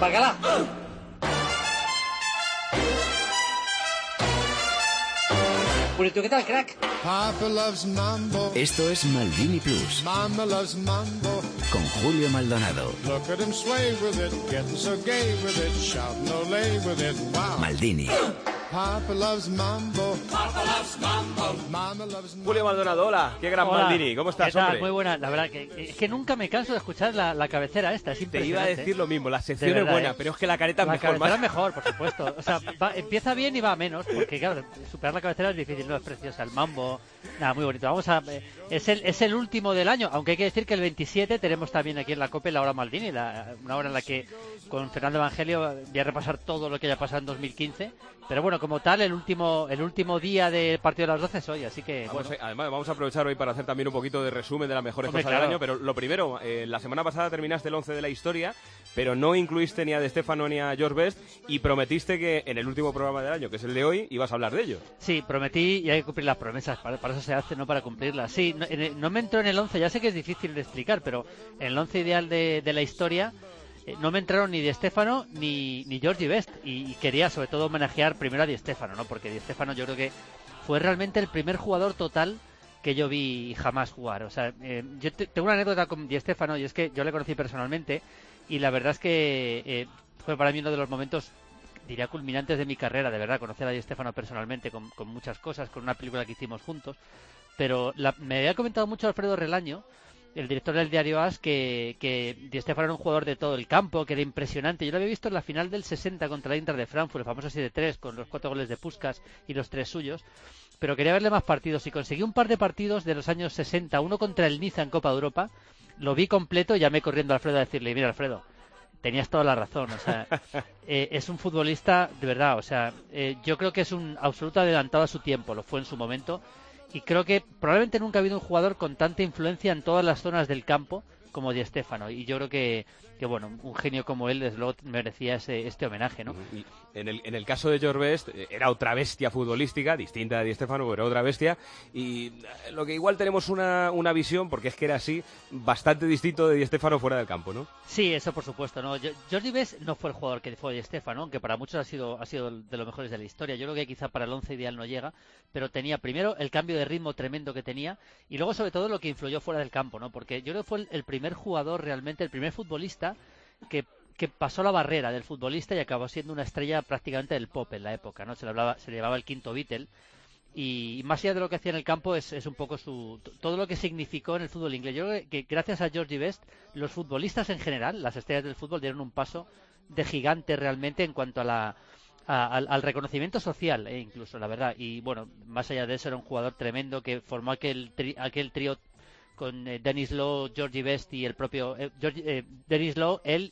bacalao. Purito, ¿qué tal, crack? Papa loves mambo. Esto es Maldini Plus. Mama loves mambo. Con Julio Maldonado. Look at him sway with it, getting so gay with it, shouting olé with it, wow. Maldini. Papa loves mambo. Papa loves mambo. Mama loves mambo. Julio Maldonado, hola, qué gran Hola. Maldini, ¿cómo estás, ¿Qué tal? hombre? Muy buena, la verdad que es que nunca me canso de escuchar la cabecera esta, es Te impresionante. iba a decir lo mismo, la sección De es verdad, buena, pero es que la careta es la mejor. cabecera Más... es mejor, por supuesto. O sea, empieza bien y va a menos, porque claro, superar la cabecera es difícil, no es preciosa. El mambo, nada, muy bonito. Vamos a es el último del año, aunque hay que decir que el 27 tenemos también aquí en la COPE la hora Maldini, una hora en la que con Fernando Evangelio voy a repasar todo lo que haya pasado en 2015. Pero bueno, como tal, el último día del partido de las 12 es hoy, así que bueno. Además, vamos a aprovechar hoy para hacer también un poquito de resumen de las mejores Hombre, cosas claro. del año, pero lo primero, la semana pasada terminaste el 11 de la historia, pero no incluiste ni a De Stefano ni a George Best y prometiste que en el último programa del año, que es el de hoy, ibas a hablar de ello. Sí, prometí y hay que cumplir las promesas, para eso se hace, no para cumplirlas. Sí, no me entró en el 11, ya sé que es difícil de explicar, pero en el 11 ideal de la historia no me entraron ni Di Stéfano ni Georgie Best y quería sobre todo homenajear primero a Di Stéfano, ¿no? Porque Di Stéfano yo creo que fue realmente el primer jugador total que yo vi jamás jugar. O sea, yo tengo una anécdota con Di Stéfano y es que yo le conocí personalmente y la verdad es que fue para mí uno de los momentos, diría, culminantes de mi carrera, de verdad, conocer a Di Stéfano personalmente con muchas cosas, con una película que hicimos juntos. Pero me había comentado mucho Alfredo Relaño, el director del diario AS, que Di Stéfano era un jugador de todo el campo, que era impresionante. Yo lo había visto en la final del 60 contra el Inter de Frankfurt, el famoso 7-3, con los 4 goles de Puskás y los 3 suyos. Pero quería verle más partidos y conseguí un par de partidos de los años 60, uno contra el Niza en Copa de Europa. Lo vi completo y llamé corriendo a Alfredo a decirle, mira, Alfredo, tenías toda la razón, o sea, es un futbolista de verdad, o sea, yo creo que es un absoluto adelantado a su tiempo, lo fue en su momento. Y creo que probablemente nunca ha habido un jugador con tanta influencia en todas las zonas del campo como Di Stéfano. Y yo creo que bueno, un genio como él, desde luego, merecía este homenaje, ¿no? Y en el caso de George Best, era otra bestia futbolística, distinta de Di Stéfano, pero era otra bestia. Y lo que igual tenemos una visión, porque es que era así, bastante distinto de Di Stéfano fuera del campo, ¿no? Sí, eso por supuesto, ¿no? Georgie Best no fue el jugador que fue Di Stéfano, aunque para muchos ha sido de los mejores de la historia. Yo creo que quizá para el 11 ideal no llega, pero tenía primero el cambio de ritmo tremendo que tenía y luego sobre todo lo que influyó fuera del campo, ¿no? Porque yo creo que fue el primer jugador realmente, el primer futbolista que pasó la barrera del futbolista y acabó siendo una estrella prácticamente del pop en la época, ¿no? Se le llamaba el quinto Beatle. Y más allá de lo que hacía en el campo es un poco todo lo que significó en el fútbol inglés. Yo creo que gracias a Georgie Best los futbolistas en general, las estrellas del fútbol, dieron un paso de gigante realmente en cuanto al reconocimiento social, incluso, la verdad. Y bueno, más allá de eso, era un jugador tremendo que formó aquel trío con Dennis Law, Georgie Best y el propio Dennis Law, él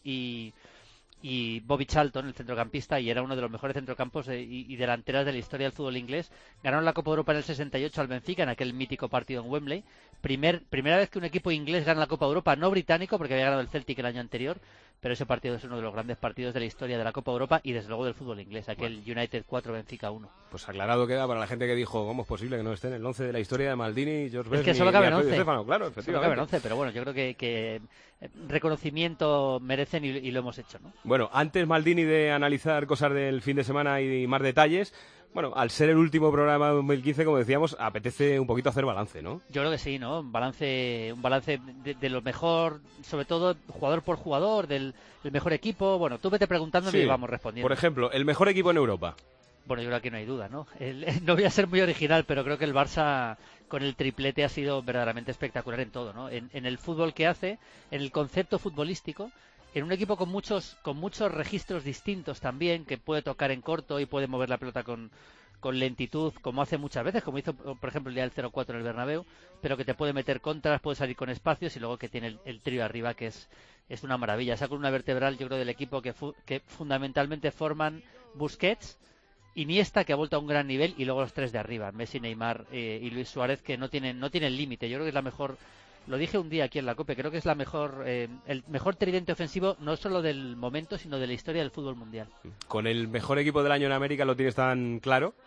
y Bobby Charlton, el centrocampista, y era uno de los mejores centrocampos y delanteras de la historia del fútbol inglés. Ganaron la Copa de Europa en el 68 al Benfica, en aquel mítico partido en Wembley. Primera vez que un equipo inglés gana la Copa de Europa, no británico, porque había ganado el Celtic el año anterior, pero ese partido es uno de los grandes partidos de la historia de la Copa de Europa y desde luego del fútbol inglés, aquel United 4 Benfica 1. Pues aclarado queda para la gente que dijo, ¿cómo es posible que no esté en el 11 de la historia de Maldini, George Best, es que solo caben ni Alfredo 11. Di Stéfano? Claro, Solo efectivamente. caben 11, pero bueno, yo creo que reconocimiento merecen y lo hemos hecho, ¿no? Bueno, antes, Maldini, de analizar cosas del fin de semana y más detalles, bueno, al ser el último programa de 2015, como decíamos, apetece un poquito hacer balance, ¿no? Yo creo que sí, ¿no? Un balance de lo mejor, sobre todo jugador por jugador, del mejor equipo. Bueno, tú vete preguntándome y vamos respondiendo. Por ejemplo, el mejor equipo en Europa. Bueno, yo creo que no hay duda, ¿no? No voy a ser muy original, pero creo que el Barça con el triplete ha sido verdaderamente espectacular en todo, ¿no? En el fútbol que hace, en el concepto futbolístico, en un equipo con muchos registros distintos también, que puede tocar en corto y puede mover la pelota con lentitud, como hace muchas veces, como hizo, por ejemplo, el día del 0-4 en el Bernabéu, pero que te puede meter contras, puede salir con espacios y luego que tiene el trío arriba, que es una maravilla. Esa columna vertebral, yo creo, del equipo que fundamentalmente forman Busquets, Iniesta, que ha vuelto a un gran nivel, y luego los tres de arriba, Messi, Neymar y Luis Suárez, que no tienen límite. Yo creo que es la mejor, lo dije un día aquí en la COPE, creo que es el mejor tridente ofensivo, no solo del momento, sino de la historia del fútbol mundial. ¿Con el mejor equipo del año en América lo tienes tan claro?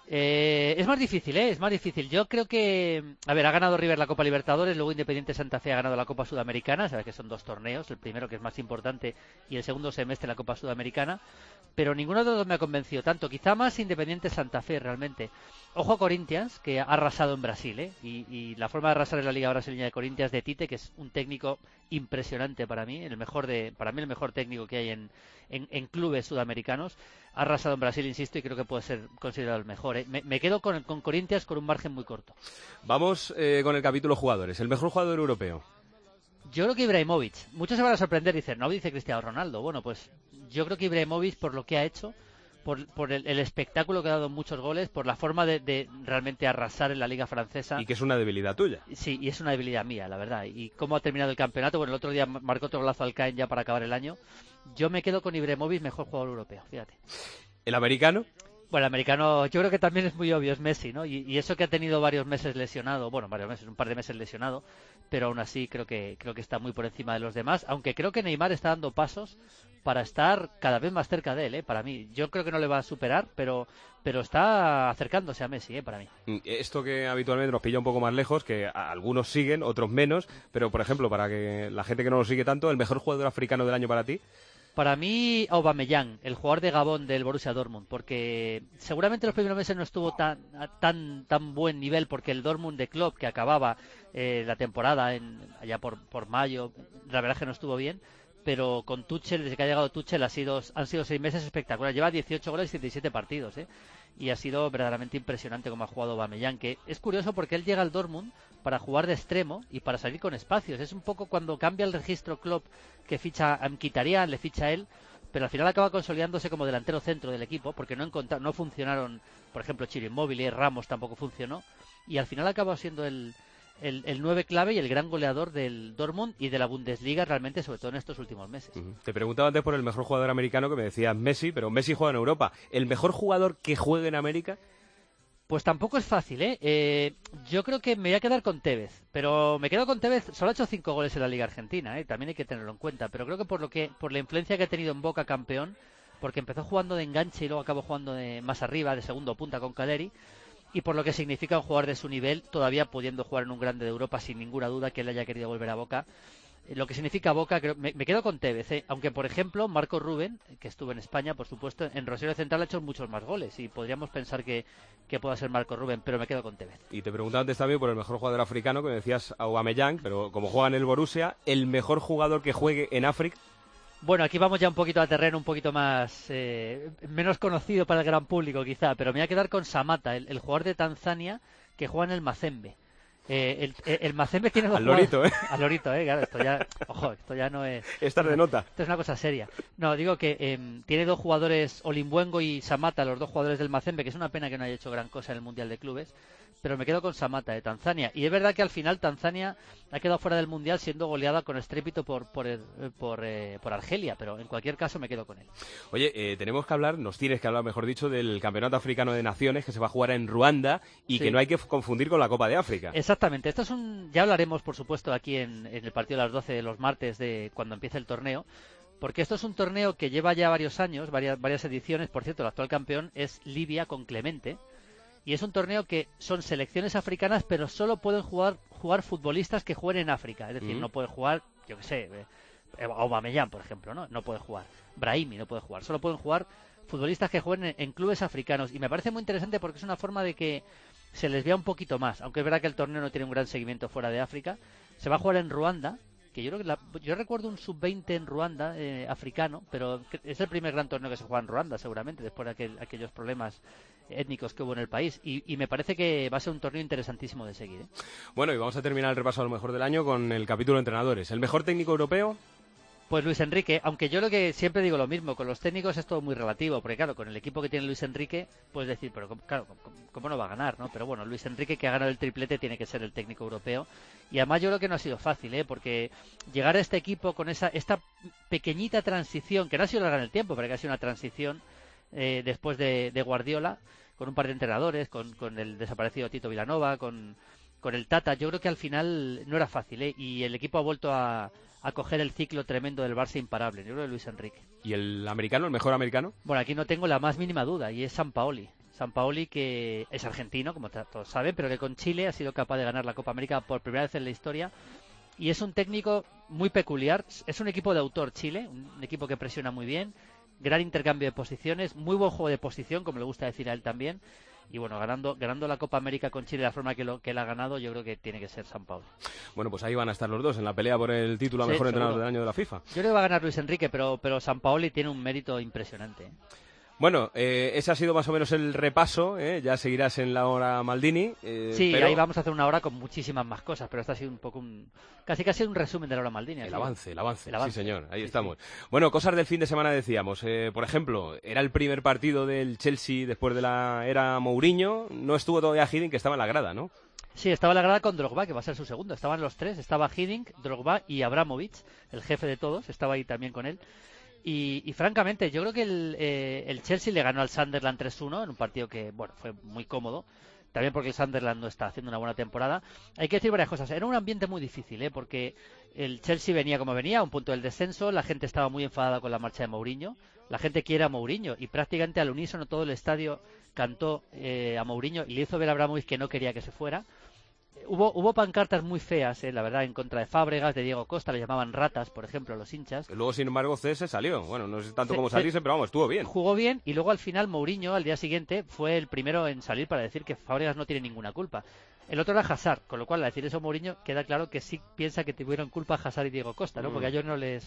Es más difícil, ¿eh? Es más difícil. Yo creo que, a ver, ha ganado River la Copa Libertadores, luego Independiente Santa Fe ha ganado la Copa Sudamericana, sabes que son 2 torneos, el primero que es más importante y el segundo semestre la Copa Sudamericana, pero ninguno de los dos me ha convencido tanto, quizá más Independiente Santa Fe realmente. Ojo a Corinthians, que ha arrasado en Brasil, ¿eh? Y la forma de arrasar en la Liga Brasileña de Corinthians de Tite, que es un técnico impresionante para mí, para mí el mejor técnico que hay en clubes sudamericanos. Ha arrasado en Brasil, insisto, y creo que puede ser considerado el mejor, ¿eh? Me quedo con Corinthians con un margen muy corto. Vamos con el capítulo jugadores. El mejor jugador europeo. Yo creo que Ibrahimovic. Muchos se van a sorprender y dicen, no, dice Cristiano Ronaldo. Bueno, pues yo creo que Ibrahimovic, por lo que ha hecho, por el espectáculo que ha dado muchos goles, por la forma de realmente arrasar en la Liga Francesa. Y que es una debilidad tuya. Sí, y es una debilidad mía, la verdad. Y cómo ha terminado el campeonato. Bueno, el otro día marcó otro golazo al Caen ya para acabar el año. Yo me quedo con Ibrahimovic, mejor jugador europeo, fíjate. ¿El americano? Bueno, el americano yo creo que también es muy obvio, es Messi, ¿no? Y eso que ha tenido varios meses lesionado, bueno, un par de meses lesionado, pero aún así creo que está muy por encima de los demás, aunque creo que Neymar está dando pasos para estar cada vez más cerca de él, para mí. Yo creo que no le va a superar, pero está acercándose a Messi, para mí. Esto que habitualmente nos pilla un poco más lejos, que algunos siguen, otros menos, pero por ejemplo, para que la gente que no lo sigue tanto, ¿el mejor jugador africano del año para ti? Para mí, Aubameyang, el jugador de Gabón del Borussia Dortmund, porque seguramente los primeros meses no estuvo tan buen nivel, porque el Dortmund de Klopp, que acababa la temporada allá por mayo, la verdad es que no estuvo bien, pero con Tuchel, desde que ha llegado Tuchel, han sido 6 meses espectaculares. Lleva 18 goles y 77 partidos, y ha sido verdaderamente impresionante como ha jugado Aubameyang, que es curioso porque él llega al Dortmund para jugar de extremo y para salir con espacios. Es un poco cuando cambia el registro Klopp, que ficha a Mkhitaryan, le ficha a él, pero al final acaba consolidándose como delantero centro del equipo, porque no funcionaron, por ejemplo, Chiro Immobile, Ramos tampoco funcionó, y al final acaba siendo el 9 clave y el gran goleador del Dortmund y de la Bundesliga realmente, sobre todo en estos últimos meses. Te preguntaba antes por el mejor jugador americano, que me decías Messi, pero Messi juega en Europa. ¿El mejor jugador que juegue en América? Pues tampoco es fácil, ¿eh? Yo creo que me voy a quedar con Tevez, pero me quedo con Tevez. Solo ha hecho 5 goles en la Liga Argentina, también hay que tenerlo en cuenta, pero creo que por la influencia que ha tenido en Boca campeón, porque empezó jugando de enganche y luego acabó jugando más arriba, de segundo punta con Caleri, y por lo que significa un jugador de su nivel, todavía pudiendo jugar en un grande de Europa, sin ninguna duda que él haya querido volver a Boca. Lo que significa Boca, me quedo con Tevez, aunque por ejemplo Marco Rubén, que estuvo en España, por supuesto, en Rosario Central ha hecho muchos más goles y podríamos pensar que pueda ser Marco Rubén, pero me quedo con Tevez. Y te preguntaba antes también por el mejor jugador africano, que me decías Aubameyang, pero como juega en el Borussia, ¿el mejor jugador que juegue en África? Bueno, aquí vamos ya un poquito a terreno un poquito más menos conocido para el gran público quizá, pero me voy a quedar con Samata, el jugador de Tanzania que juega en el Mazembe. El Mazembe tiene dos al lorito, Al lorito, claro, esto ya no es... Esta es de nota. Esto es una cosa seria. No, digo que tiene 2 jugadores, Olimbuengo y Samata, los 2 jugadores del Mazembe, que es una pena que no haya hecho gran cosa en el Mundial de Clubes, pero me quedo con Samata de Tanzania. Y es verdad que al final Tanzania ha quedado fuera del Mundial siendo goleada con estrépito por Argelia, pero en cualquier caso me quedo con él. Oye, nos tienes que hablar, mejor dicho, del Campeonato Africano de Naciones, que se va a jugar en Ruanda y que no hay que confundir con la Copa de África. Exactamente, esto es ya hablaremos por supuesto aquí en el partido de las 12 de los martes de cuando empiece el torneo, porque esto es un torneo que lleva ya varios años, varias ediciones. Por cierto, el actual campeón es Libia con Clemente, y es un torneo que son selecciones africanas, pero solo pueden jugar futbolistas que jueguen en África, es decir, no pueden jugar, yo que sé, Aubameyang, por ejemplo, no puede jugar, Brahimi no puede jugar, solo pueden jugar futbolistas que jueguen en clubes africanos, y me parece muy interesante porque es una forma de que se les vea un poquito más, aunque es verdad que el torneo no tiene un gran seguimiento fuera de África. Se va a jugar en Ruanda, que yo recuerdo un sub-20 en Ruanda, africano, pero es el primer gran torneo que se juega en Ruanda, seguramente, después de aquellos problemas étnicos que hubo en el país, y me parece que va a ser un torneo interesantísimo de seguir. Bueno, y vamos a terminar el repaso a lo mejor del año con el capítulo de entrenadores. ¿El mejor técnico europeo? Pues Luis Enrique, aunque yo lo que siempre digo lo mismo, con los técnicos es todo muy relativo, porque claro, con el equipo que tiene Luis Enrique, puedes decir, pero claro, ¿cómo no va a ganar, no? Pero bueno, Luis Enrique, que ha ganado el triplete, tiene que ser el técnico europeo, y además yo creo que no ha sido fácil, porque llegar a este equipo con esta pequeñita transición, que no ha sido larga en el tiempo, pero que ha sido una transición después de Guardiola, con un par de entrenadores, con el desaparecido Tito Vilanova, con el Tata, yo creo que al final no era fácil, y el equipo ha vuelto a coger el ciclo tremendo del Barça imparable, yo creo, de Luis Enrique. ¿Y el americano, el mejor americano? Bueno, aquí no tengo la más mínima duda, y es Sampaoli. Sampaoli, que es argentino, como todos saben, pero que con Chile ha sido capaz de ganar la Copa América por primera vez en la historia. Y es un técnico muy peculiar. Es un equipo de autor Chile, un equipo que presiona muy bien, gran intercambio de posiciones, muy buen juego de posición, como le gusta decir a él también. Y bueno, ganando la Copa América con Chile de la forma que él ha ganado, yo creo que tiene que ser Sampaoli. Bueno, pues ahí van a estar los dos en la pelea por el título a mejor entrenador seguro del año de la FIFA. Yo creo que va a ganar Luis Enrique, pero Sampaoli tiene un mérito impresionante. Bueno, ese ha sido más o menos el repaso, ya seguirás en la hora Maldini. Sí, pero ahí vamos a hacer una hora con muchísimas más cosas, pero esto ha sido un poco casi un resumen de la hora Maldini. El avance, sí avance. señor, ahí Sí, estamos. sí. Bueno, cosas del fin de semana decíamos, por ejemplo, era el primer partido del Chelsea después de la era Mourinho, no estuvo todavía Hiddink, que estaba en la grada, ¿no? Sí, estaba la grada con Drogba, que va a ser su segundo. Estaban los tres, estaba Hiddink, Drogba y Abramovich, el jefe de todos, estaba ahí también con él. Y francamente, yo creo que el Chelsea le ganó al Sunderland 3-1 en un partido que, bueno, fue muy cómodo. También porque el Sunderland no está haciendo una buena temporada. Hay que decir varias cosas. Era un ambiente muy difícil, porque el Chelsea venía como venía, a un punto del descenso. La gente estaba muy enfadada con la marcha de Mourinho. La gente quiere a Mourinho y prácticamente al unísono todo el estadio cantó a Mourinho y le hizo ver a Abramovich que no quería que se fuera. Hubo pancartas muy feas, la verdad, en contra de Fábregas, de Diego Costa, le llamaban ratas, por ejemplo, a los hinchas. Luego, sin embargo, CS salió. Bueno, no sé tanto cómo saliese, pero vamos, estuvo bien. Jugó bien y luego al final Mourinho, al día siguiente, fue el primero en salir para decir que Fábregas no tiene ninguna culpa. El otro era Hazard, con lo cual, al decir eso Mourinho, queda claro que sí piensa que tuvieron culpa Hazard y Diego Costa, ¿no? Porque a ellos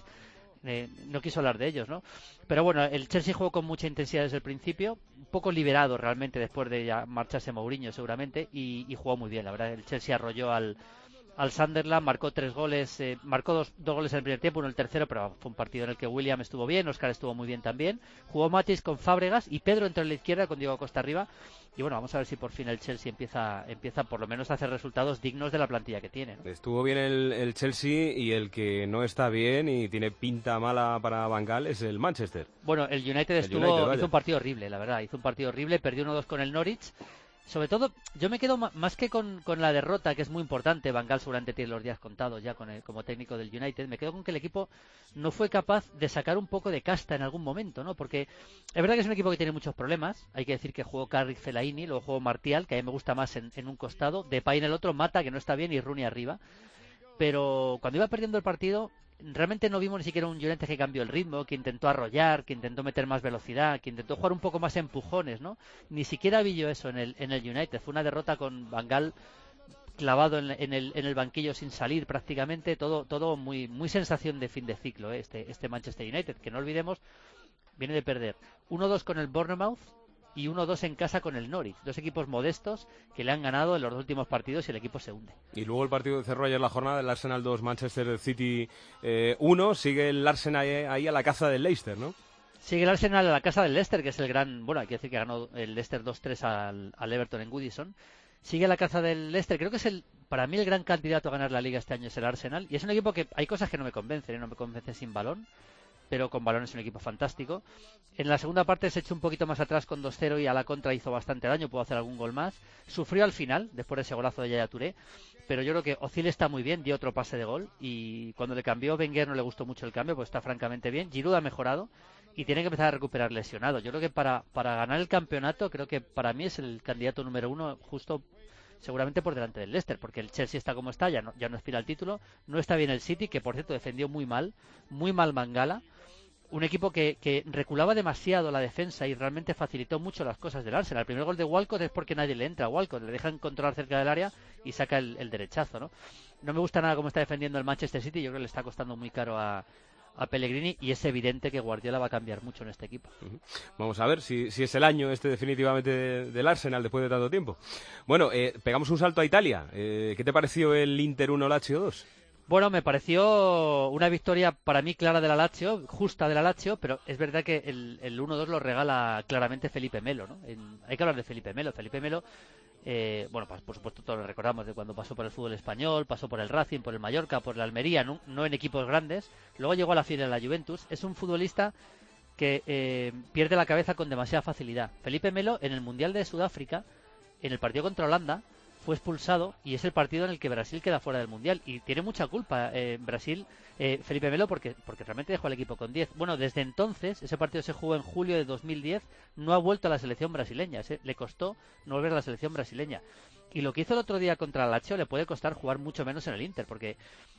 no quiso hablar de ellos, ¿no? Pero bueno, el Chelsea jugó con mucha intensidad desde el principio, un poco liberado realmente después de ya marcharse Mourinho seguramente, y jugó muy bien, la verdad. El Chelsea arrolló al Sunderland, marcó 3 goles, marcó dos goles en el primer tiempo, uno en el tercero, pero fue un partido en el que William estuvo bien, Oscar estuvo muy bien también, jugó Matis con Fábregas y Pedro entró en la izquierda con Diego Costa arriba. Y bueno, vamos a ver si por fin el Chelsea empieza por lo menos a hacer resultados dignos de la plantilla que tiene, ¿no? Estuvo bien el Chelsea, y el que no está bien y tiene pinta mala para Van Gaal es el Manchester. Bueno, el United hizo un partido horrible, la verdad, hizo un partido horrible, perdió 1-2 con el Norwich. Sobre todo, yo me quedo más que con la derrota, que es muy importante. Van Gaal seguramente tiene los días contados ya como técnico del United. Me quedo con que el equipo no fue capaz de sacar un poco de casta en algún momento, ¿no? Porque es verdad que es un equipo que tiene muchos problemas. Hay que decir que jugó Carrick, Fellaini, luego jugó Martial, que a mí me gusta más en un costado, Depay en el otro, Mata, que no está bien, y Rooney arriba. Pero cuando iba perdiendo el partido, realmente no vimos ni siquiera un United que cambió el ritmo, que intentó arrollar, que intentó meter más velocidad, que intentó jugar un poco más a empujones, ¿no? Ni siquiera vi yo eso en el United. Fue una derrota con Van Gaal clavado en el banquillo sin salir prácticamente, todo muy sensación de fin de ciclo, este Manchester United, que no olvidemos, viene de perder 1-2 con el Bournemouth y 1-2 en casa con el Norwich, dos equipos modestos que le han ganado en los dos últimos partidos y el equipo se hunde. Y luego el partido que cerró ayer la jornada, el Arsenal 2, Manchester City 1, sigue el Arsenal ahí a la caza del Leicester, ¿no? Sigue el Arsenal a la casa del Leicester, que es el gran... Bueno, hay que decir que ganó el Leicester 2-3 al Everton en Goodison. Sigue la caza del Leicester, creo que es para mí el gran candidato a ganar la Liga este año es el Arsenal, y es un equipo que hay cosas que no me convencen, no me convence sin balón, pero con balón es un equipo fantástico. En la segunda parte se echó un poquito más atrás con 2-0 y a la contra hizo bastante daño, pudo hacer algún gol más. Sufrió al final, después de ese golazo de Yaya Touré, pero yo creo que Ozil está muy bien, dio otro pase de gol, y cuando le cambió Wenger no le gustó mucho el cambio, pues está francamente bien. Giroud ha mejorado y tiene que empezar a recuperar lesionado. Yo creo que para ganar el campeonato, creo que para mí es el candidato número 1, justo seguramente por delante del Leicester, porque el Chelsea está como está, ya no aspira al título, no está bien el City, que por cierto defendió muy mal Mangala, un equipo que reculaba demasiado la defensa y realmente facilitó mucho las cosas del Arsenal. El primer gol de Walcott es porque nadie le entra a Walcott, le dejan controlar cerca del área y saca el derechazo, ¿no? No me gusta nada cómo está defendiendo el Manchester City, yo creo que le está costando muy caro a Pellegrini, y es evidente que Guardiola va a cambiar mucho en este equipo. Vamos a ver si es el año definitivamente del Arsenal después de tanto tiempo. Bueno, pegamos un salto a Italia. ¿Qué te pareció el Inter 1 Lazio 2? Bueno, me pareció una victoria para mí clara de la Lazio, justa de la Lazio, pero es verdad que el 1-2 lo regala claramente Felipe Melo, ¿no? Hay que hablar de Felipe Melo. Felipe Melo, bueno, pues por supuesto todos lo recordamos de cuando pasó por el fútbol español, pasó por el Racing, por el Mallorca, por el Almería, no en equipos grandes, luego llegó a la final de la Juventus. Es un futbolista que pierde la cabeza con demasiada facilidad. Felipe Melo en el Mundial de Sudáfrica, en el partido contra Holanda, fue expulsado y es el partido en el que Brasil queda fuera del Mundial. Y tiene mucha culpa Brasil, Felipe Melo, porque realmente dejó al equipo con 10. Bueno, desde entonces, ese partido se jugó en julio de 2010, no ha vuelto a la selección brasileña. Le costó no volver a la selección brasileña. Y lo que hizo el otro día contra el Lazio le puede costar jugar mucho menos en el Inter, porque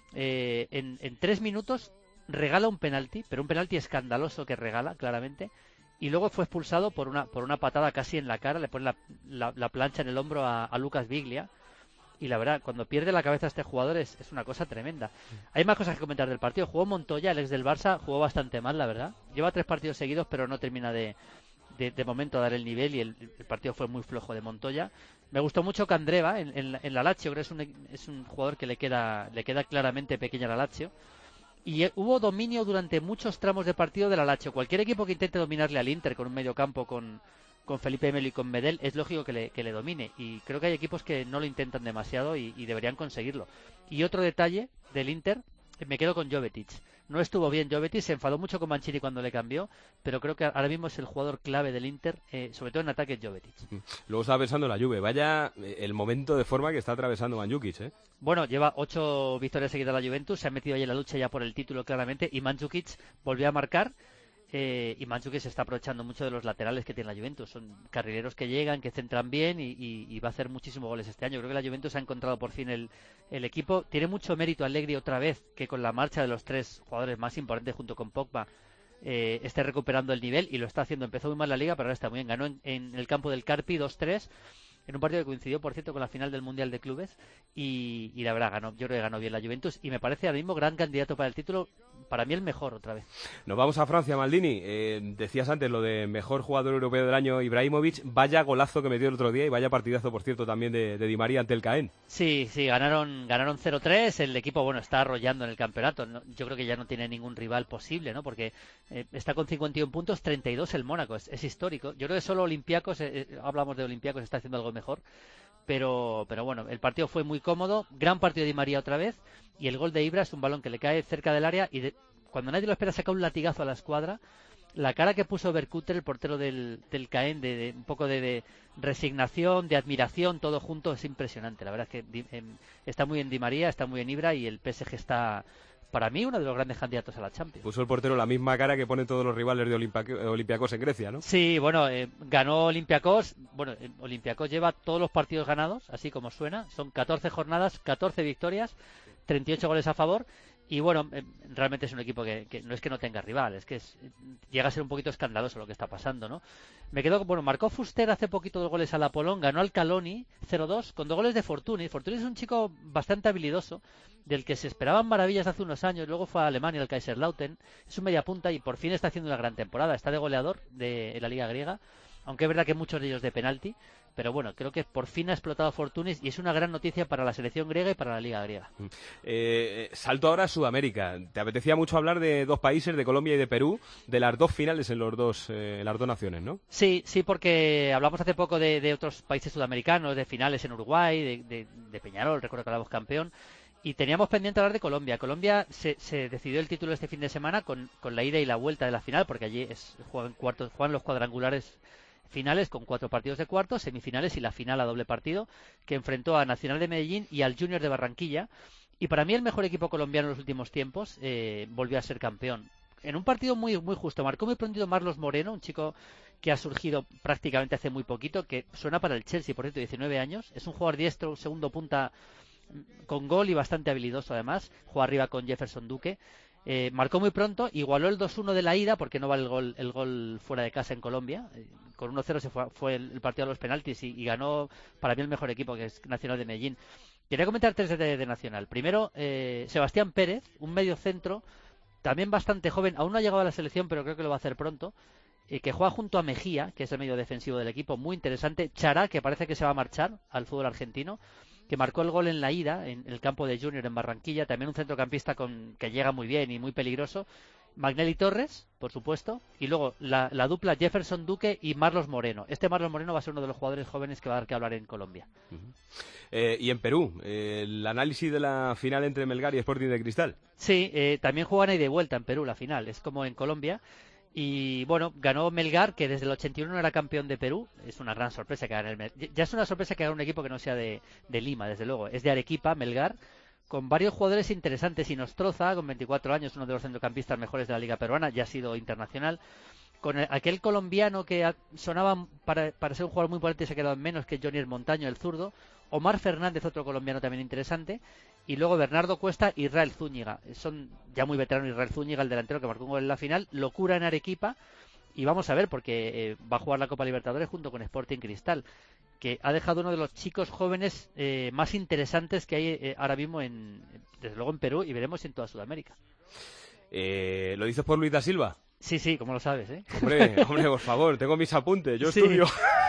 en 3 minutos regala un penalti, pero un penalti escandaloso que regala, claramente, y luego fue expulsado por una patada casi en la cara, le pone la plancha en el hombro a Lucas Biglia, y la verdad, cuando pierde la cabeza este jugador es una cosa tremenda. Hay más cosas que comentar del partido. Jugó Montoya, el ex del Barça, jugó bastante mal, la verdad. Lleva 3 partidos seguidos, pero no termina de momento a dar el nivel, y el partido fue muy flojo de Montoya. Me gustó mucho Candreva en la Lazio, creo que es un jugador que le queda claramente pequeña a la Lazio. Y hubo dominio durante muchos tramos de partido de la Lazio. Cualquier equipo que intente dominarle al Inter con un medio campo con Felipe Melo y con Medel, es lógico que le domine. Y creo que hay equipos que no lo intentan demasiado y deberían conseguirlo. Y otro detalle del Inter, me quedo con Jovetic. No estuvo bien Jovetic, se enfadó mucho con Mancini cuando le cambió, pero creo que ahora mismo es el jugador clave del Inter, sobre todo en ataque, Jovetic. Luego estaba pensando en la Juve. Vaya el momento de forma que está atravesando Mandžukić, ¿eh? Bueno, lleva 8 victorias seguidas la Juventus, se ha metido ahí en la lucha ya por el título claramente, y Mandžukić volvió a marcar. Y Mandžukić se está aprovechando mucho de los laterales que tiene la Juventus. Son carrileros que llegan, que centran bien y va a hacer muchísimos goles este año. Creo que la Juventus ha encontrado por fin el equipo. Tiene mucho mérito Allegri otra vez, que con la marcha de los 3 jugadores más importantes junto con Pogba esté recuperando el nivel, y lo está haciendo. Empezó muy mal la liga, pero ahora está muy bien. Ganó en el campo del Carpi 2-3. En un partido que coincidió, por cierto, con la final del Mundial de Clubes, y la verdad, yo creo que ganó bien la Juventus, y me parece ahora mismo gran candidato para el título, para mí el mejor otra vez. Nos vamos a Francia, Maldini. Decías antes lo de mejor jugador europeo del año, Ibrahimovic. Vaya golazo que metió el otro día, y vaya partidazo, por cierto, también de Di María ante el Caen. Sí, ganaron 0-3, el equipo, bueno, está arrollando en el campeonato. Yo creo que ya no tiene ningún rival posible, ¿no? Porque está con 51 puntos, 32 el Mónaco, es histórico. Yo creo que solo Olympiacos, hablamos de Olympiacos, está haciendo algo mejor, pero bueno, el partido fue muy cómodo, gran partido de Di María otra vez, y el gol de Ibra es un balón que le cae cerca del área, y cuando nadie lo espera saca un latigazo a la escuadra. La cara que puso Berkuter, el portero del Caen, de un poco de resignación, de admiración, todo junto, es impresionante. La verdad es que está muy bien Di María, está muy bien Ibra, y el PSG está, para mí, uno de los grandes candidatos a la Champions. Puso el portero la misma cara que ponen todos los rivales de Olympiacos en Grecia, ¿no? Sí, bueno, ganó Olympiacos. Bueno, Olympiacos lleva todos los partidos ganados, así como suena. Son 14 jornadas, 14 victorias, 38 goles a favor. Y bueno, realmente es un equipo que no es que no tenga rival, es que llega a ser un poquito escandaloso lo que está pasando, ¿no? Marcó Fuster hace poquito 2 goles al Apollon, ganó al Caloni 0-2 con 2 goles de Fortuny. Fortuny es un chico bastante habilidoso, del que se esperaban maravillas hace unos años, luego fue a Alemania, al Kaiserslautern, es un mediapunta y por fin está haciendo una gran temporada, está de goleador en la Liga griega, aunque es verdad que muchos de ellos de penalti. Pero bueno, creo que por fin ha explotado Fortunis, y es una gran noticia para la selección griega y para la liga griega. Salto ahora a Sudamérica. ¿Te apetecía mucho hablar de 2 países, de Colombia y de Perú, de las 2 finales en las dos naciones, ¿no? Sí, porque hablamos hace poco de otros países sudamericanos, de finales en Uruguay, de Peñarol, recuerdo que hablamos campeón. Y teníamos pendiente hablar de Colombia. Colombia se decidió el título este fin de semana con la ida y la vuelta de la final, porque allí juegan los cuadrangulares finales con 4 partidos de cuartos, semifinales y la final a doble partido, que enfrentó a Nacional de Medellín y al Junior de Barranquilla. Y para mí el mejor equipo colombiano en los últimos tiempos volvió a ser campeón. En un partido muy, muy justo. Marcó muy pronto Marlos Moreno, un chico que ha surgido prácticamente hace muy poquito, que suena para el Chelsea, por cierto, 19 años. Es un jugador diestro, un segundo punta con gol y bastante habilidoso además. Juega arriba con Jefferson Duque. Marcó muy pronto, igualó el 2-1 de la ida, porque no va el gol fuera de casa en Colombia. Con 1-0 se fue el partido a los penaltis y ganó para mí el mejor equipo, que es Nacional de Medellín. Quería comentar 3 de Nacional. Primero, Sebastián Pérez, un medio centro, también bastante joven, aún no ha llegado a la selección, pero creo que lo va a hacer pronto, que juega junto a Mejía, que es el medio defensivo del equipo, muy interesante. Chará, que parece que se va a marchar al fútbol argentino, que marcó el gol en la ida en el campo de Junior en Barranquilla, también un centrocampista que llega muy bien y muy peligroso. Magnelli Torres, por supuesto, y luego la dupla Jefferson Duque y Marlos Moreno. Marlos Moreno va a ser uno de los jugadores jóvenes que va a dar que hablar en Colombia. Y en Perú, el análisis de la final entre Melgar y Sporting de Cristal. Sí, también juegan ahí de vuelta en Perú la final, es como en Colombia. Y bueno, ganó Melgar, que desde el 81 no era campeón de Perú. Es una gran sorpresa que gane el Melgar. Ya es una sorpresa que gane un equipo que no sea de Lima, desde luego. Es de Arequipa, Melgar, con varios jugadores interesantes. Y Nostroza, con 24 años, uno de los centrocampistas mejores de la Liga Peruana, ya ha sido internacional. Con aquel colombiano que sonaba para ser un jugador muy potente y se ha quedado en menos, que es Johnny Montaño, el zurdo. Omar Fernández, otro colombiano también interesante. Y luego Bernardo Cuesta y Israel Zúñiga. Son ya muy veteranos. Israel Zúñiga, el delantero que marcó un gol en la final. Locura en Arequipa. Y vamos a ver, porque va a jugar la Copa Libertadores junto con Sporting Cristal, que ha dejado uno de los chicos jóvenes más interesantes que hay ahora mismo, desde luego en Perú, y veremos en toda Sudamérica. ¿Lo dices por Luis da Silva? Sí, como lo sabes, ¿eh? Hombre, por favor, tengo mis apuntes, yo estudio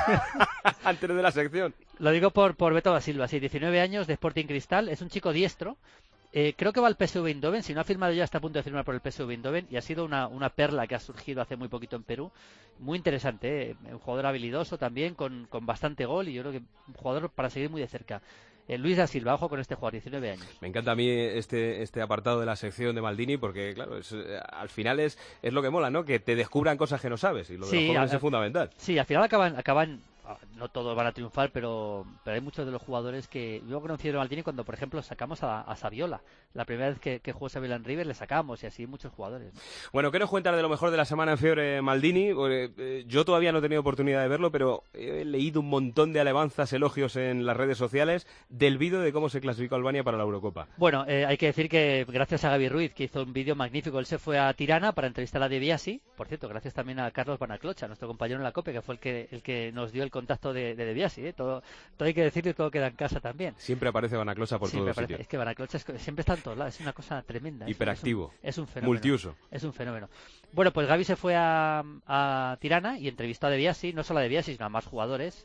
antes de la sección. Lo digo por Beto da Silva, sí, 19 años, de Sporting Cristal, es un chico diestro. Creo que va al PSV Eindhoven, si no ha firmado ya está a punto de firmar por el PSV Eindhoven, y ha sido una perla que ha surgido hace muy poquito en Perú. Muy interesante, un jugador habilidoso también, con bastante gol, y yo creo que un jugador para seguir muy de cerca. Luis da Silva, ojo con este jugador, 19 años. Me encanta a mí este apartado de la sección de Maldini, porque claro, al final es lo que mola, ¿no? Que te descubran cosas que no sabes, y lo de los jóvenes es fundamental. Sí, al final acaban no todos van a triunfar, pero hay muchos de los jugadores que yo conocí a Maldini cuando, por ejemplo, sacamos a Saviola. La primera vez que jugó Saviola en River le sacamos, y así muchos jugadores, ¿no? Bueno, ¿qué nos cuentas de lo mejor de la semana en Fiebre Maldini? Yo todavía no he tenido oportunidad de verlo, pero he leído un montón de alabanzas, elogios en las redes sociales del vídeo de cómo se clasificó Albania para la Eurocopa. Bueno, hay que decir que gracias a Gaby Ruiz, que hizo un vídeo magnífico. Él se fue a Tirana para entrevistar a De Biasi. Por cierto, gracias también a Carlos Banaclocha, nuestro compañero en la COPE, que fue el que nos dio el contacto de De Biasi, ¿eh? Todo hay que decirlo, y todo queda en casa también. Siempre aparece Banaclocha por todos sitios. Es que Banaclocha siempre está en todos lados, es una cosa tremenda. Hiperactivo. Es un fenómeno. Multiuso. Es un fenómeno. Bueno, pues Gaby se fue a Tirana y entrevistó a De Biasi, no solo a De Biasi, sino a más jugadores,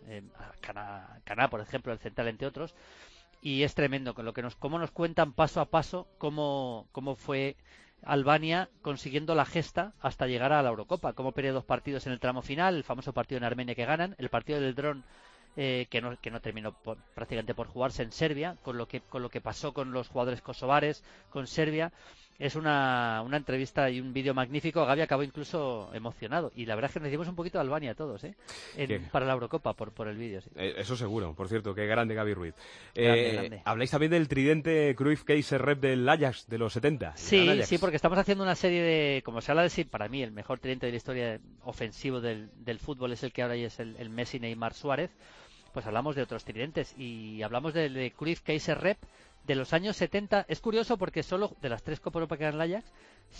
a Caná, por ejemplo, el central, entre otros. Y es tremendo con cómo nos cuentan paso a paso cómo fue Albania consiguiendo la gesta hasta llegar a la Eurocopa, cómo perdió 2 partidos en el tramo final, el famoso partido en Armenia que ganan, el partido del dron que no terminó prácticamente por jugarse en Serbia, con lo que pasó con los jugadores kosovares, con Serbia. Es una entrevista y un vídeo magnífico. Gaby acabó incluso emocionado, y la verdad es que nos hicimos un poquito de Albania todos, para la Eurocopa por el vídeo. Sí. Eso seguro, por cierto, qué grande Gaby Ruiz. Grande. Habláis también del tridente Cruyff, Kaiser, Rep del Ajax de los 70. Sí, porque estamos haciendo una serie de, como se habla de, para mí el mejor tridente de la historia ofensivo del fútbol es el que ahora es el Messi, Neymar, Suárez. Pues hablamos de otros tridentes y hablamos de Cruyff, Kaiser, Rep de los años 70. Es curioso porque solo de las 3 Copa Europa que ganan el Ajax,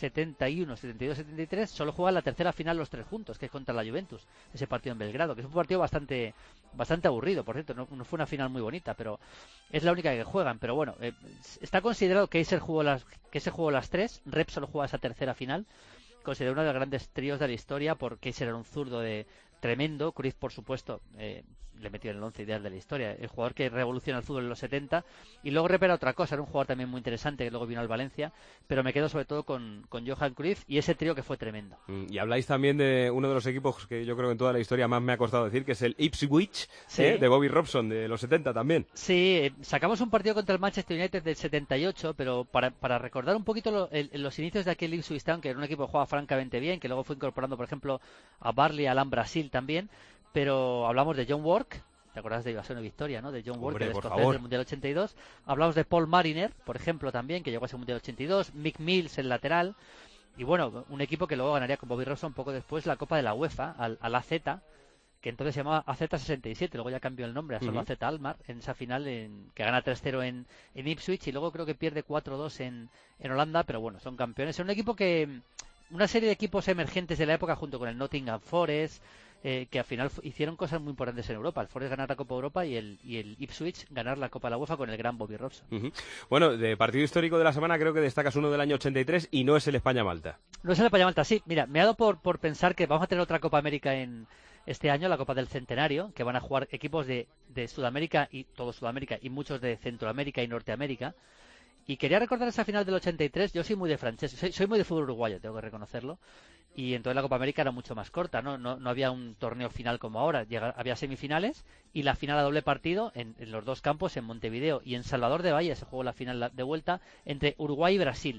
71, 72, 73, solo juegan la tercera final los 3 juntos, que es contra la Juventus, ese partido en Belgrado, que es un partido bastante aburrido, por cierto, no fue una final muy bonita, pero es la única que juegan. Pero bueno, está considerado que se jugó las 3, Rep solo juega esa tercera final, considerado uno de los grandes tríos de la historia, porque Kaiser era un zurdo tremendo. Cruyff, por supuesto, le metió en el 11 ideal de la historia, el jugador que revoluciona el fútbol en los 70. Y luego Rep era otra cosa, era un jugador también muy interesante que luego vino al Valencia, pero me quedo sobre todo con Johan Cruyff y ese trío que fue tremendo. Y habláis también de uno de los equipos que yo creo que en toda la historia más me ha costado decir, que es el Ipswich, sí, de Bobby Robson, de los 70 también. Sí, sacamos un partido contra el Manchester United del 78, pero para recordar un poquito los inicios de aquel Ipswich Town, que era un equipo que jugaba francamente bien, que luego fue incorporando, por ejemplo, a Barley, a Alan Brasil también. Pero hablamos de John Work, ¿te acuerdas de Invasión y Victoria, no? De John Work, el escocés del Mundial 82. Hablamos de Paul Mariner, por ejemplo, también, que llegó a ese Mundial 82. Mick Mills, el lateral. Y bueno, un equipo que luego ganaría con Bobby Robson un poco después la Copa de la UEFA, al AZ, que entonces se llamaba AZ 67, luego ya cambió el nombre a solo AZ Alkmaar, en esa final que gana 3-0 en Ipswich, y luego creo que pierde 4-2 en Holanda, pero bueno, son campeones. Es un equipo una serie de equipos emergentes de la época, junto con el Nottingham Forest, que al final hicieron cosas muy importantes en Europa. El Forest ganar la Copa Europa y el Ipswich ganar la Copa de la UEFA con el gran Bobby Robson. Bueno, de partido histórico de la semana creo que destacas uno del año 83 y no es el España-Malta. No es el España-Malta, sí. Mira, me ha dado por pensar que vamos a tener otra Copa América este año, la Copa del Centenario, que van a jugar equipos de Sudamérica y todo Sudamérica y muchos de Centroamérica y Norteamérica. Y quería recordar esa final del 83. Yo soy muy de francés, soy muy de fútbol uruguayo, tengo que reconocerlo. Y entonces la Copa América era mucho más corta, no había un torneo final como ahora. Había semifinales y la final a doble partido en los 2 campos, en Montevideo y en Salvador de Bahía. Se jugó la final de vuelta entre Uruguay y Brasil.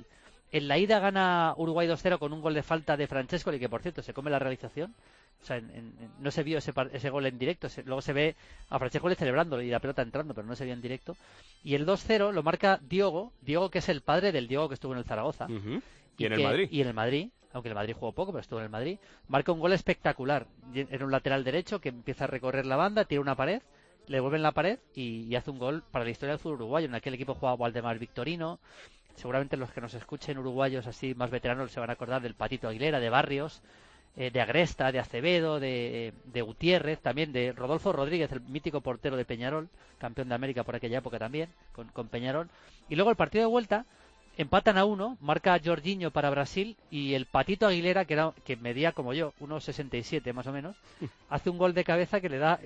En la ida gana Uruguay 2-0 con un gol de falta de Francescoli, que por cierto se come la realización. O sea, no se vio ese gol en directo. Luego se ve a Francescoli celebrándolo y la pelota entrando, pero no se vio en directo. Y el 2-0 lo marca Diogo, que es el padre del Diogo que estuvo en el Zaragoza. Y en el Madrid. Y en el Madrid, aunque el Madrid jugó poco, pero estuvo en el Madrid. Marca un gol espectacular. Era un lateral derecho que empieza a recorrer la banda, tira una pared, le devuelven la pared y hace un gol para la historia del fútbol uruguayo. En aquel equipo jugaba Waldemar Victorino. Seguramente los que nos escuchen uruguayos así más veteranos se van a acordar del Patito Aguilera, de Barrios, de Agresta, de Acevedo, de Gutiérrez, también de Rodolfo Rodríguez, el mítico portero de Peñarol, campeón de América por aquella época también, con Peñarol. Y luego el partido de vuelta, empatan a 1, marca Jorginho para Brasil y el Patito Aguilera, que medía como yo, 1,67 más o menos, hace un gol de cabeza que le da,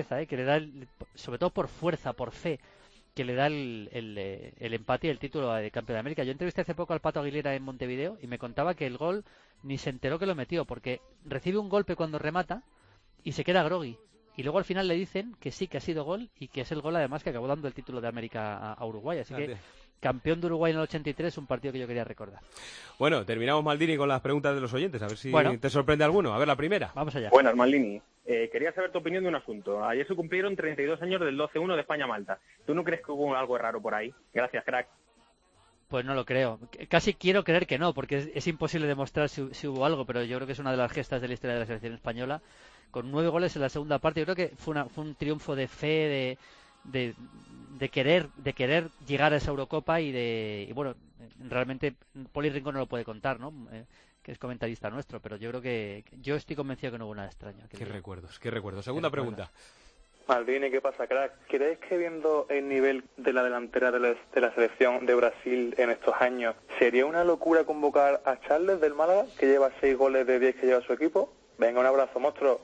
sobre todo por fuerza, por fe, que le da el empate y el título de campeón de América. Yo entrevisté hace poco al Pato Aguilera en Montevideo y me contaba que el gol ni se enteró que lo metió, porque recibe un golpe cuando remata y se queda groggy. Y luego al final le dicen que sí, que ha sido gol y que es el gol además que acabó dando el título de América a Uruguay. Así que campeón de Uruguay en el 83, un partido que yo quería recordar. Bueno, terminamos, Maldini, con las preguntas de los oyentes, a ver si te sorprende alguno. A ver, la primera. Vamos allá. Buenas, Maldini. Quería saber tu opinión de un asunto. Ayer se cumplieron 32 años del 12-1 de España-Malta. ¿Tú no crees que hubo algo raro por ahí? Gracias, crack. Pues no lo creo. Casi quiero creer que no, porque es imposible demostrar si hubo algo, pero yo creo que es una de las gestas de la historia de la selección española. Con 9 goles en la segunda parte, yo creo que fue un triunfo de fe, de querer llegar a esa Eurocopa y bueno, realmente Poli Rincón no lo puede contar, ¿no? Que es comentarista nuestro, pero yo creo que yo estoy convencido que no hubo nada extraño. Qué recuerdos. Segunda pregunta. Maldini, ¿qué pasa, crack? ¿Crees que viendo el nivel de la delantera de la selección de Brasil en estos años, sería una locura convocar a Charles del Málaga, que lleva 6 goles de 10 que lleva su equipo? Venga, un abrazo, monstruo.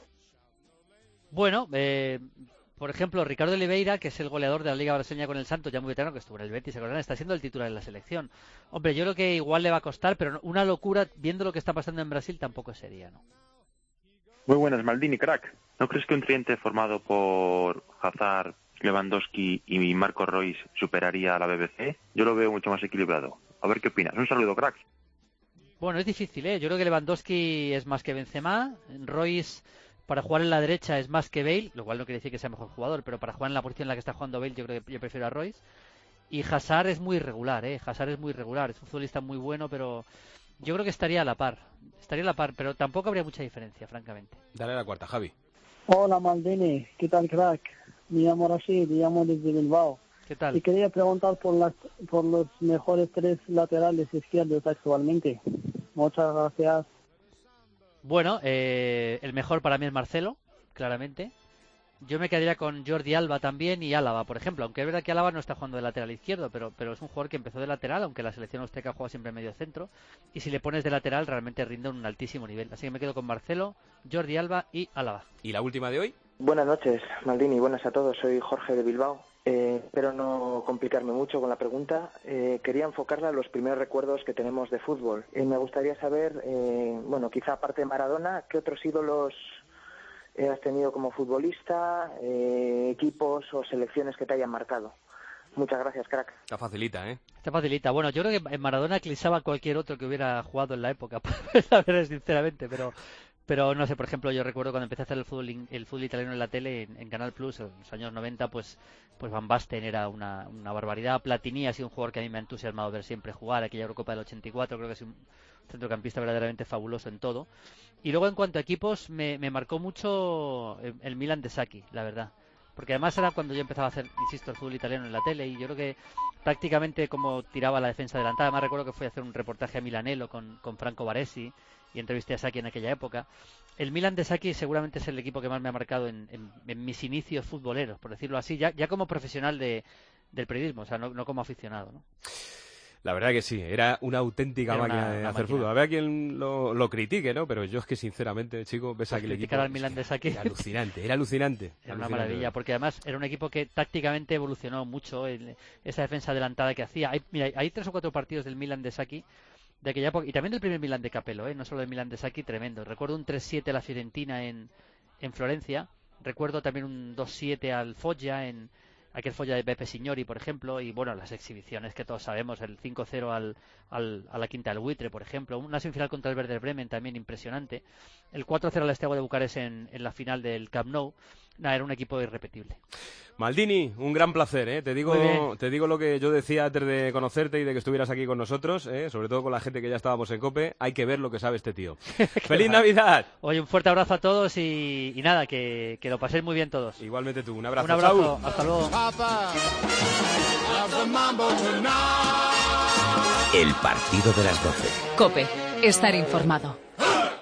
Bueno, por ejemplo, Ricardo Oliveira, que es el goleador de la Liga Brasileña con el Santos, ya muy veterano, que estuvo en el Betis, está siendo el titular de la selección. Hombre, yo creo que igual le va a costar, pero una locura, viendo lo que está pasando en Brasil, tampoco sería, ¿no? Muy buenas, Maldini, crack. ¿No crees que un tridente formado por Hazard, Lewandowski y Marco Reus superaría a la BBC? Yo lo veo mucho más equilibrado. A ver qué opinas. Un saludo, crack. Bueno, es difícil, ¿eh? Yo creo que Lewandowski es más que Benzema, Reus para jugar en la derecha es más que Bale, lo cual no quiere decir que sea mejor jugador, pero para jugar en la posición en la que está jugando Bale yo creo que yo prefiero a Reus. Y Hazard es muy irregular, es un futbolista muy bueno, pero yo creo que estaría a la par, pero tampoco habría mucha diferencia, francamente. Dale la cuarta, Javi. Hola, Maldini, ¿qué tal, crack? Me llamo Rashid, llamo desde Bilbao. ¿Qué tal? Y quería preguntar por los mejores 3 laterales izquierdos actualmente. Muchas gracias. Bueno, el mejor para mí es Marcelo, claramente. Yo me quedaría con Jordi Alba también y Álava, por ejemplo. Aunque es verdad que Álava no está jugando de lateral izquierdo, pero es un jugador que empezó de lateral, aunque la selección austríaca juega siempre medio centro. Y si le pones de lateral, realmente rinde un altísimo nivel. Así que me quedo con Marcelo, Jordi Alba y Álava. ¿Y la última de hoy? Buenas noches, Maldini. Buenas a todos. Soy Jorge de Bilbao. Espero no complicarme mucho con la pregunta. Quería enfocarla a los primeros recuerdos que tenemos de fútbol. Me gustaría saber, quizá aparte de Maradona, ¿qué otros ídolos has tenido como futbolista, equipos o selecciones que te hayan marcado? Muchas gracias, crack. Está facilita, ¿eh? Está facilita. Bueno, yo creo que en Maradona eclipsaba a cualquier otro que hubiera jugado en la época, la verdad, sinceramente, pero no sé, por ejemplo, yo recuerdo cuando empecé a hacer el fútbol italiano en la tele, en Canal Plus, en los años 90, pues Van Basten era una barbaridad. Platini ha sido un jugador que a mí me ha entusiasmado ver siempre jugar, aquella Eurocopa del 84, creo que es un centrocampista verdaderamente fabuloso en todo. Y luego en cuanto a equipos, me marcó mucho el Milan de Sacchi, la verdad. Porque además era cuando yo empezaba a hacer, insisto, el fútbol italiano en la tele, y yo creo que prácticamente como tiraba la defensa adelantada. Además recuerdo que fui a hacer un reportaje a Milanello con Franco Baresi y entrevisté a Sacchi en aquella época. El Milan de Sacchi seguramente es el equipo que más me ha marcado en mis inicios futboleros, por decirlo así, ya como profesional del periodismo, o sea, no como aficionado, ¿no? La verdad que sí, era una auténtica máquina de hacer fútbol. Habrá quien lo critique, ¿no? Pero yo es que sinceramente, chico, ves aquel equipo. Criticar al Milan de Sacchi. Era alucinante. Era una maravilla, porque además era un equipo que tácticamente evolucionó mucho, esa defensa adelantada que hacía. Hay 3 o 4 partidos del Milan de Sacchi de aquella época, y también del primer Milan de Capello, no solo del Milan de Sacchi, tremendo. Recuerdo un 3-7 a la Fiorentina en Florencia. Recuerdo también un 2-7 al Foggia aquel folla de Beppe Signori, por ejemplo, y bueno, las exhibiciones que todos sabemos, el 5-0 a la Quinta del Buitre, por ejemplo, una semifinal contra el Werder Bremen también impresionante, el 4-0 al Steaua de Bucarest en la final del Camp Nou. Nada, era un equipo irrepetible. Maldini, un gran placer, ¿eh? Te digo lo que yo decía antes de conocerte y de que estuvieras aquí con nosotros, ¿eh? Sobre todo con la gente que ya estábamos en COPE. Hay que ver lo que sabe este tío. ¡Feliz Navidad! Oye, un fuerte abrazo a todos y nada, que lo paséis muy bien todos. Igualmente tú, un abrazo. Un abrazo, ¡Chao! hasta luego. El partido de las 12. COPE, estar informado.